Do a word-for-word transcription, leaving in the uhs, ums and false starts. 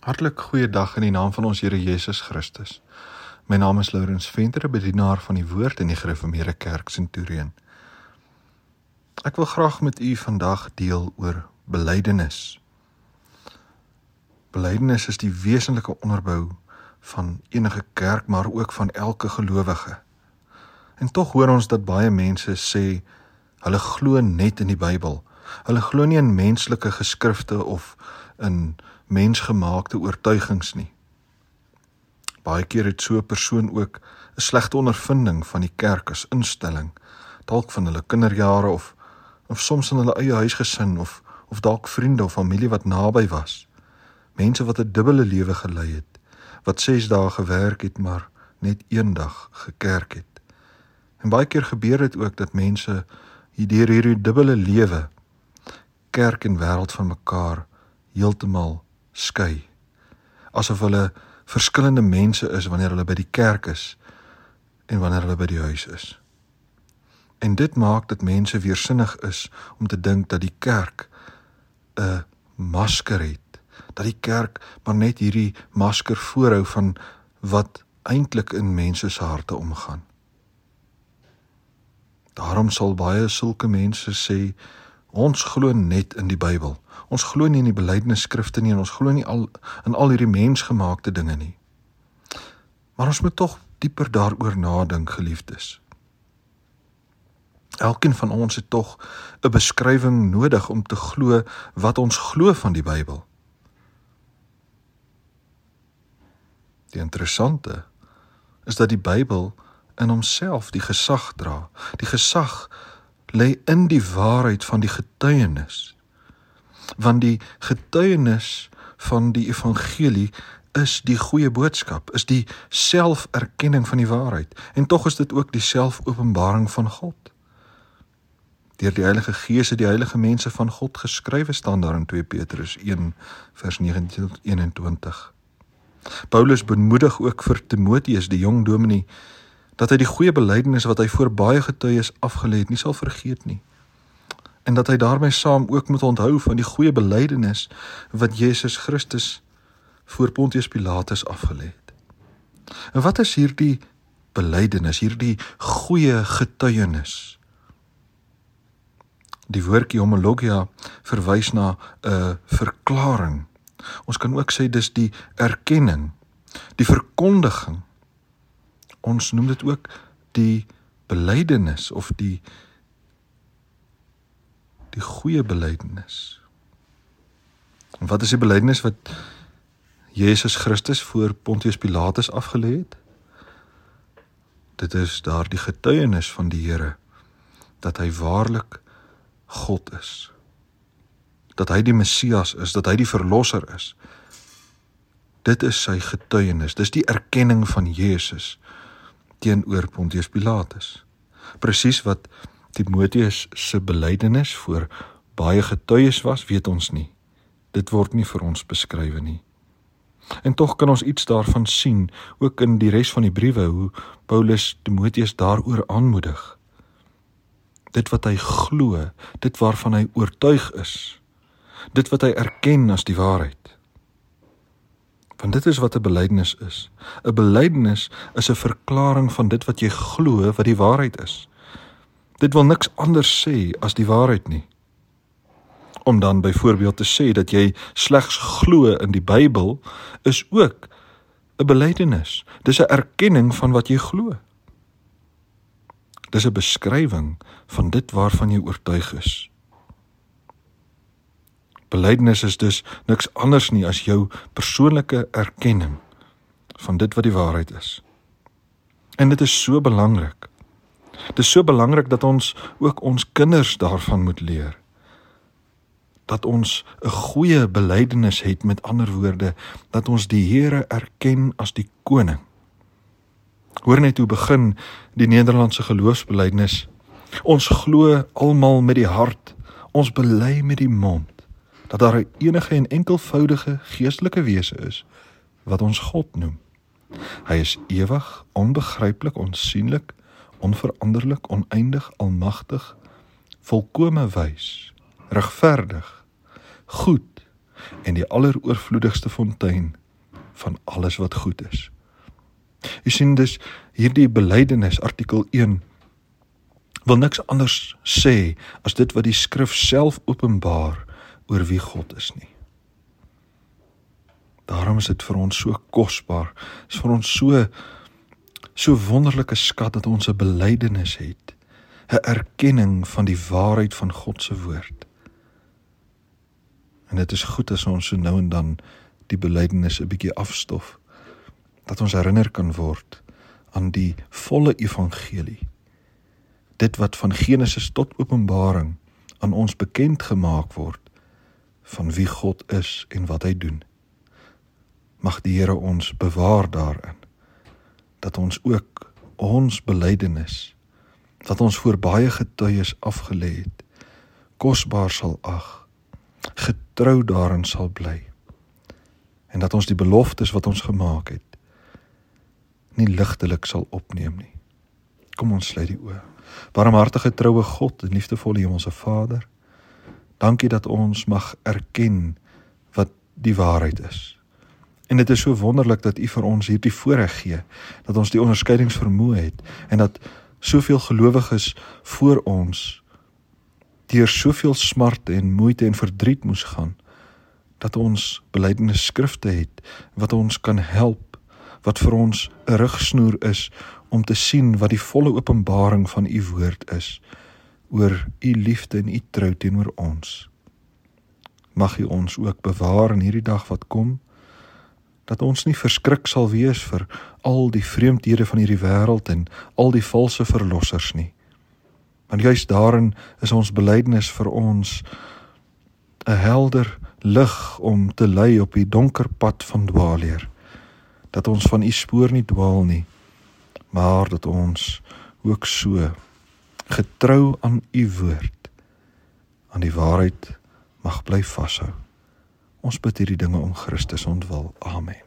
Hartlik goeiedag in die naam van ons Here Jesus Christus. My naam is Lourens Venter, 'n bedienaar van die Woord in die Gereformeerde Kerk Centurion. Ek wil graag met u vandag deel oor belydenis. Belydenis is die wesenlike onderbou van enige kerk, maar ook van elke gelowige. En tog hoor ons dat baie mense sê, hulle glo net in die Bybel. Hulle glo nie in menslike geskrifte of in mensgemaakte oortuigings nie. Baie keer het so 'n persoon ook 'n slegte ondervinding van die kerk as instelling, dalk van hulle kinderjare of of soms in hulle eie huisgesin of of dalk vriende of familie wat naby was. Mense wat 'n dubbele lewe gelei het, wat ses dae gewerk het, maar net een dag gekerk het. En baie keer gebeur dit ook dat mense deur hierdie dubbele lewe kerk en wêreld van mekaar heeltemal skei, asof hulle verskillende mense is wanneer hulle by die kerk is en wanneer hulle by die huis is. En dit maak dat mense weersinnig is om te dink dat die kerk 'n masker het, dat die kerk maar net hierdie masker voorhou van wat eintlik in mense se harte omgaan. Daarom sal baie sulke mense sê, ons glo net in die Bybel. Ons glo nie in die belydenisskrifte nie en ons glo nie al in al hierdie mensgemaakte dinge nie. Maar ons moet tog dieper daaroor nadink, geliefdes. Elkeen van ons het tog 'n beskrywing nodig om te glo wat ons glo van die Bybel. Die interessante is dat die Bybel in homself die gesag dra. Die gesag lê in die waarheid van die getuienis. Want die getuienis van die evangelie is die goeie boodskap, is die selferkenning van die waarheid. En tog is dit ook die selfopenbaring van God. Deur die Heilige Gees het die heilige mense van God geskrywe, staan daar in twee Petrus een vers negentien tot eenentwintig. Paulus bemoedig ook vir Timoteus, die jong dominee, dat hy die goeie belydenis wat hy voor baie getuies afgelê het, nie sal vergeet nie. En dat hy daarmee saam ook moet onthou van die goeie belydenis wat Jesus Christus voor Pontius Pilatus afgelê het. En wat is hierdie belydenis, hierdie goeie getuienis? Die woordjie homologia verwys na 'n verklaring. Ons kan ook sê dis die erkenning, die verkondiging. Ons noem dit ook die belydenis of die die goeie belydenis. En wat is die belydenis wat Jesus Christus voor Pontius Pilatus afgelê het? Dit is daar die getuienis van die Here dat hy waarlik God is. Dat hy die Messias is, dat hy die verlosser is. Dit is sy getuienis, dis die erkenning van Jesus teenoor Pontius Pilatus. Presies wat Timoteus se belydenis voor baie getuies was, weet ons nie. Dit word nie vir ons beskrywe nie. En tog kan ons iets daarvan sien, ook in die res van die briewe, hoe Paulus Timoteus daaroor aanmoedig. Dit wat hy glo, dit waarvan hy oortuig is, dit wat hy erken as die waarheid. Want dit is wat 'n belydenis is. 'n Belydenis is 'n verklaring van dit wat jy glo wat die waarheid is. Dit wil niks anders sê as die waarheid nie. Om dan byvoorbeeld te sê dat jy slegs glo in die Bybel is ook 'n belydenis. Dis 'n erkenning van wat jy glo. Dis 'n beskrywing van dit waarvan jy oortuig is. Belydenis is dus niks anders nie as jou persoonlike erkenning van dit wat die waarheid is. En dit is so belangrik. Dit is so belangrik dat ons ook ons kinders daarvan moet leer. Dat ons 'n goeie belydenis het, met ander woorde, dat ons die Here erken as die koning. Hoor net hoe begin die Nederlandse geloofsbelydenis. Ons glo almal met die hart, ons bely met die mond, dat daar 'n enige en enkelvoudige geestelike wese is, wat ons God noem. Hy is ewig, onbegryplik, onsienlik, onveranderlik, oneindig, almagtig, volkome wys, regverdig, goed, en die alleroorvloedigste fontein van alles wat goed is. U sien dus, hierdie belydenis, artikel een, wil niks anders sê as dit wat die skrif self openbaar oor wie God is nie. Daarom is dit vir ons so kosbaar, is vir ons so, so wonderlike skat dat ons 'n belydenis het, 'n erkenning van die waarheid van God se woord. En dit is goed as ons so nou en dan die belydenis 'n bietjie afstof, dat ons herinner kan word aan die volle evangelie, dit wat van Genesis tot Openbaring aan ons bekend gemaak word, van wie God is en wat hy doen. Mag die Here ons bewaar daarin, dat ons ook ons belydenis, wat ons voor baie getuies afgelê het, kosbaar sal ag, getrou daarin sal bly, en dat ons die beloftes wat ons gemaak het, nie ligtelik sal opneem nie. Kom ons sluit die oë. Barmhartige troue God en liefdevolle Hemelse Vader, dankie dat ons mag erken wat die waarheid is. En dit is so wonderlik dat U vir ons hierdie voorreg gee, dat ons die onderskeidingsvermoë het, en dat soveel gelowiges voor ons deur soveel smarte en moeite en verdriet moes gaan, dat ons belydenis skrifte het, wat ons kan help, wat vir ons 'n rigsnoer is, om te sien wat die volle openbaring van U woord is, oor U liefde en U trou teenoor ons. Mag U ons ook bewaar in hierdie dag wat kom, dat ons nie verskrik sal wees vir al die vreemdhede van hierdie wêreld en al die valse verlossers nie. Want juist daarin is ons belydenis vir ons 'n helder lig om te lei op die donker pad van dwaalleer, dat ons van U spoor nie dwaal nie, maar dat ons ook so getrou aan U woord, aan die waarheid mag bly vashou. Ons bid hierdie dinge om Christus ontwil. Amen.